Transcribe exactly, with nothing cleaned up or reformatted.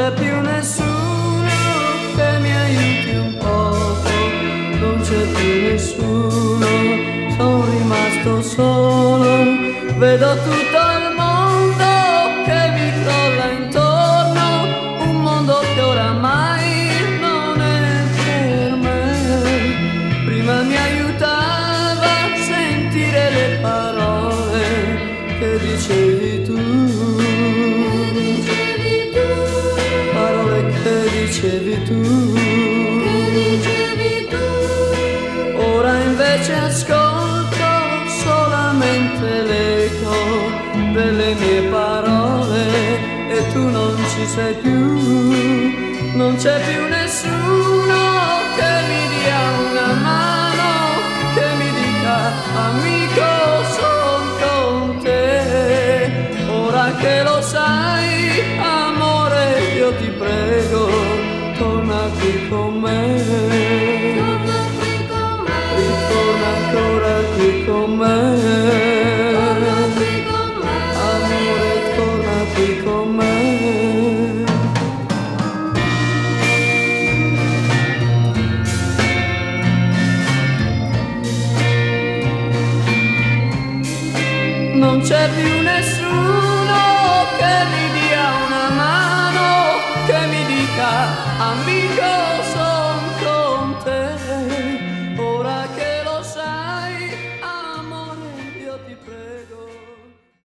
c'è più nessuno che mi aiuti un poco, non c'è più nessuno, sono rimasto solo, vedo tutto il mondo che mi crolla intorno, un mondo che oramai non è per me, prima mi aiutava a sentire le parole che dicevi tu, parole che dicevi tu, ora invece ascolto solamente l'eco delle mie parole e tu non ci sei più, non c'è più nessuno che mi dia una mano, che mi dica amico son con te, ora che lo sai amore io ti prego torna qui con me, ritorna ancora qui con me, amore torna qui con me. Non c'è più nessuno